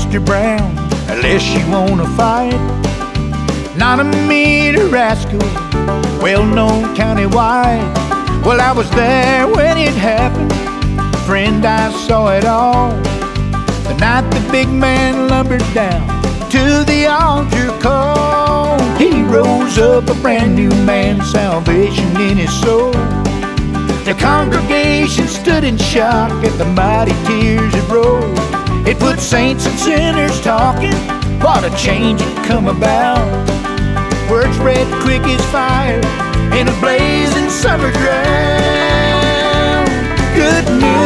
Mr. Brown, unless you wanna fight. Not a meter rascal, well known countywide. Well, I was there when it happened, friend, I saw it all. The night the big man lumbered down to the altar call, he rose up a brand new man, salvation in his soul. The congregation stood in shock at the mighty tears that rolled. It put saints and sinners talking, what a change had come about. Word spread quick as fire in a blazing summer ground. Good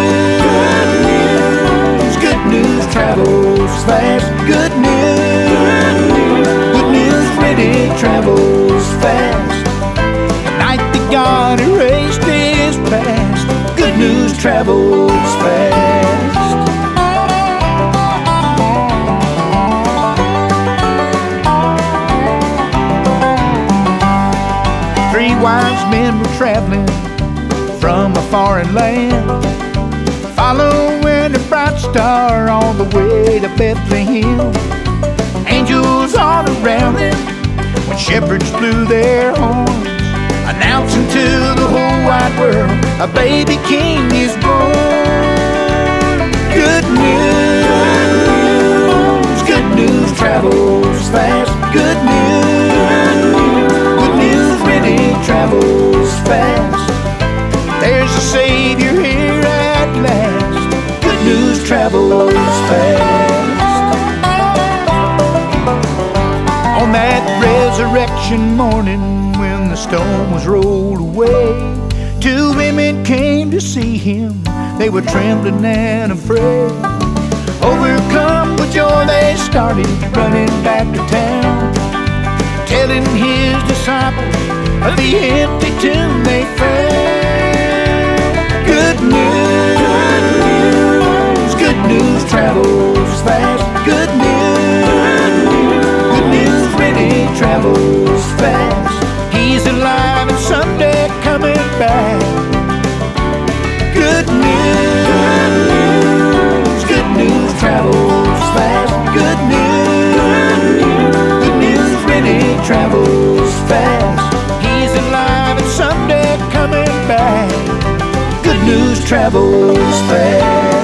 news, good news travels fast. Good news really travels fast. The night that God erased his past, good news travels fast. 3 wise men were traveling from a foreign land, following a bright star all the way to Bethlehem. Angels all around them when shepherds blew their horns, announcing to the whole wide world a baby king is born. Good news travels fast. Good news really travels fast. There's a Savior here at last. Good news travels fast. On that resurrection morning when the stone was rolled away, 2 women came to see him. They were trembling and afraid. Overcome with joy, they started running back to town, telling his disciples of the empty tomb they found. Good news travels fast. Good news really travels fast. He's alive and someday coming back. Good news travels fast. Good news really travels fast. He's alive and someday coming back. Good news travels fast.